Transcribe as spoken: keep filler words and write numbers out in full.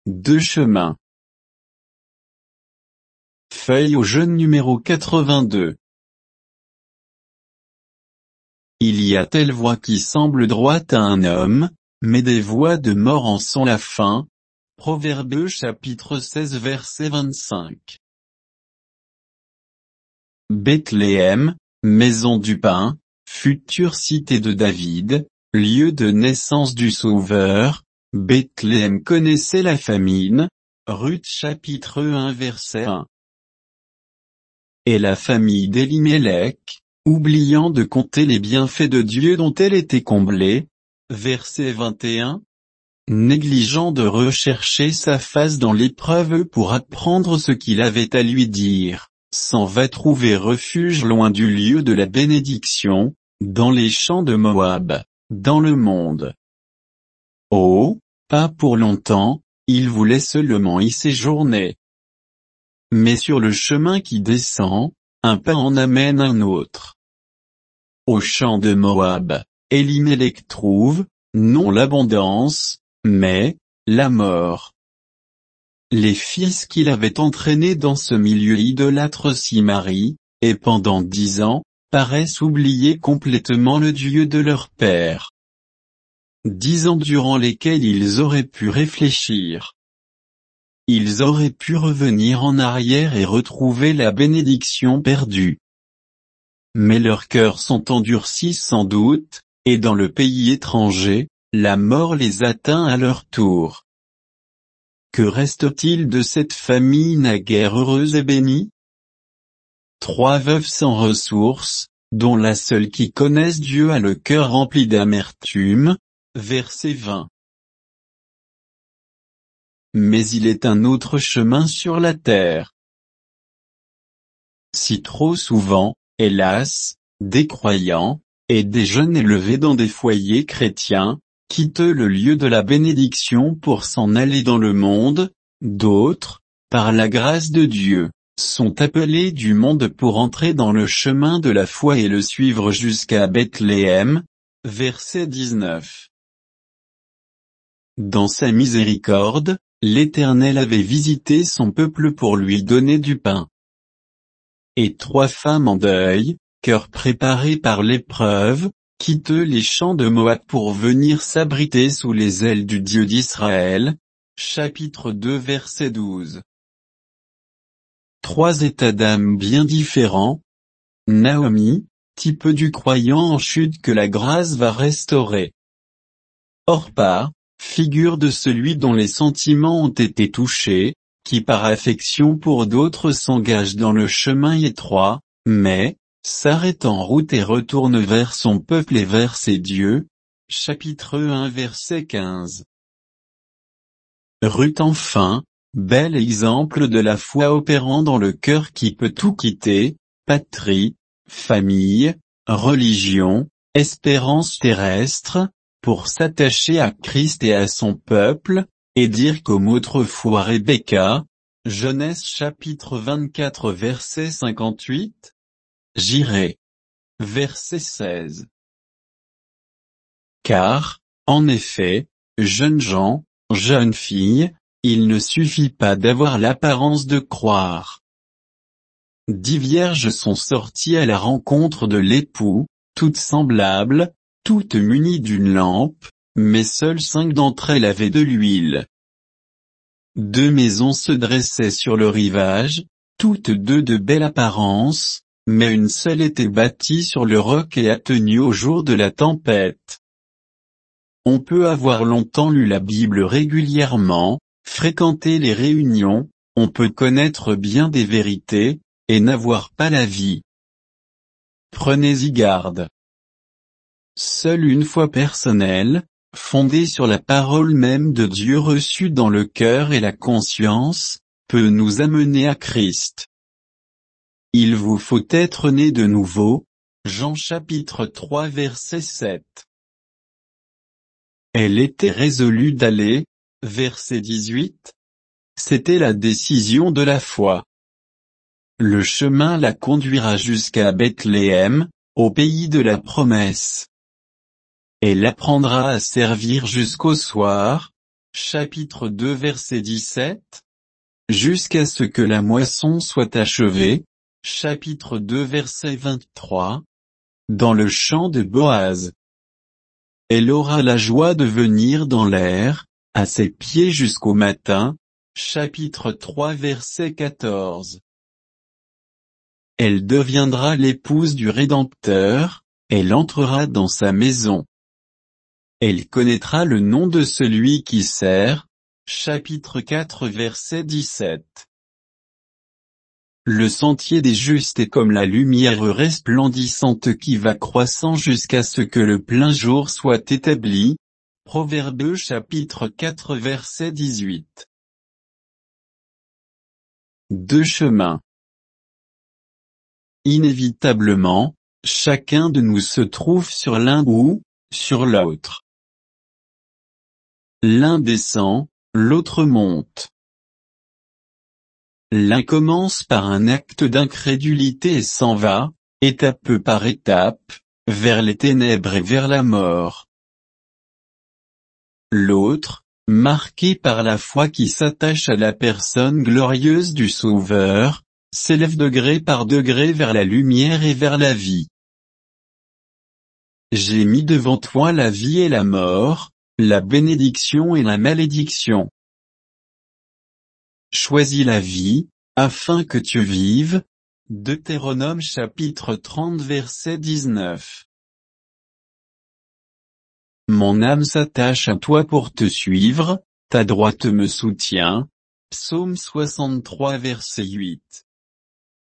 deux chemins. Feuille au jaune numéro quatre-vingt-deux. Il y a telle voie qui semble droite à un homme, mais des voies de mort en sont la fin. Proverbe chapitre seize verset vingt-cinq. Bethléem, maison du pain, future cité de David, lieu de naissance du Sauveur. Bethléem connaissait la famine. Ruth chapitre un verset un. Et la famille d'Élimélec, oubliant de compter les bienfaits de Dieu dont elle était comblée, verset vingt et un, négligeant de rechercher sa face dans l'épreuve pour apprendre ce qu'il avait à lui dire, s'en va trouver refuge loin du lieu de la bénédiction, dans les champs de Moab, dans le monde. Oh, pas pour longtemps, il voulait seulement y séjourner. Mais sur le chemin qui descend, un pas en amène un autre. Au champ de Moab, Élimélec trouve, non l'abondance, mais, la mort. Les fils qu'il avait entraînés dans ce milieu idolâtre s'y marient, et pendant dix ans, paraissent oublier complètement le Dieu de leur père. Dix ans durant lesquels ils auraient pu réfléchir. Ils auraient pu revenir en arrière et retrouver la bénédiction perdue. Mais leurs cœurs sont endurcis sans doute, et dans le pays étranger, la mort les atteint à leur tour. Que reste-t-il de cette famille naguère heureuse et bénie? Trois veuves sans ressources, dont la seule qui connaisse Dieu a le cœur rempli d'amertume, verset vingt. Mais il est un autre chemin sur la terre. Si trop souvent, hélas, des croyants, et des jeunes élevés dans des foyers chrétiens, quittent le lieu de la bénédiction pour s'en aller dans le monde, d'autres, par la grâce de Dieu, sont appelés du monde pour entrer dans le chemin de la foi et le suivre jusqu'à Bethléem, verset dix-neuf. Dans sa miséricorde, l'Éternel avait visité son peuple pour lui donner du pain. Et trois femmes en deuil, cœur préparé par l'épreuve, quittent les champs de Moab pour venir s'abriter sous les ailes du Dieu d'Israël. Chapitre deux verset douze. Trois états d'âme bien différents. Naomi, type du croyant en chute que la grâce va restaurer. Orpa, figure de celui dont les sentiments ont été touchés, qui par affection pour d'autres s'engage dans le chemin étroit, mais, s'arrête en route et retourne vers son peuple et vers ses dieux. Chapitre un verset quinze. Ruth enfin, bel exemple de la foi opérant dans le cœur qui peut tout quitter, patrie, famille, religion, espérance terrestre, pour s'attacher à Christ et à son peuple, et dire comme autrefois Rebecca, Genèse chapitre vingt-quatre verset cinquante-huit, j'irai. Verset seize. Car, en effet, jeunes gens, jeunes filles, il ne suffit pas d'avoir l'apparence de croire. Dix vierges sont sorties à la rencontre de l'époux, toutes semblables, toutes munies d'une lampe, mais seules cinq d'entre elles avaient de l'huile. Deux maisons se dressaient sur le rivage, toutes deux de belle apparence, mais une seule était bâtie sur le roc et a tenu au jour de la tempête. On peut avoir longtemps lu la Bible régulièrement, fréquenter les réunions, on peut connaître bien des vérités, et n'avoir pas la vie. Prenez-y garde. Seule une foi personnelle, fondée sur la parole même de Dieu reçue dans le cœur et la conscience, peut nous amener à Christ. Il vous faut être né de nouveau. Jean chapitre trois verset sept. Elle était résolue d'aller. Verset dix-huit. C'était la décision de la foi. Le chemin la conduira jusqu'à Bethléem, au pays de la promesse. Elle apprendra à servir jusqu'au soir. chapitre deux verset dix-sept. Jusqu'à ce que la moisson soit achevée, chapitre deux verset vingt-trois. Dans le champ de Boaz. Elle aura la joie de venir dans l'air, à ses pieds jusqu'au matin, chapitre trois verset quatorze. Elle deviendra l'épouse du Rédempteur, elle entrera dans sa maison. Elle connaîtra le nom de celui qui sert, chapitre quatre verset dix-sept. Le sentier des justes est comme la lumière resplendissante qui va croissant jusqu'à ce que le plein jour soit établi. Proverbe chapitre quatre verset dix-huit. Deux chemins. Inévitablement, chacun de nous se trouve sur l'un ou, sur l'autre. L'un descend, l'autre monte. L'un commence par un acte d'incrédulité et s'en va, étape par étape, vers les ténèbres et vers la mort. L'autre, marqué par la foi qui s'attache à la personne glorieuse du Sauveur, s'élève degré par degré vers la lumière et vers la vie. J'ai mis devant toi la vie et la mort, la bénédiction et la malédiction. Choisis la vie, afin que tu vives. Deutéronome chapitre trente verset dix-neuf. Mon âme s'attache à toi pour te suivre, ta droite me soutient. Psaume soixante-trois verset huit.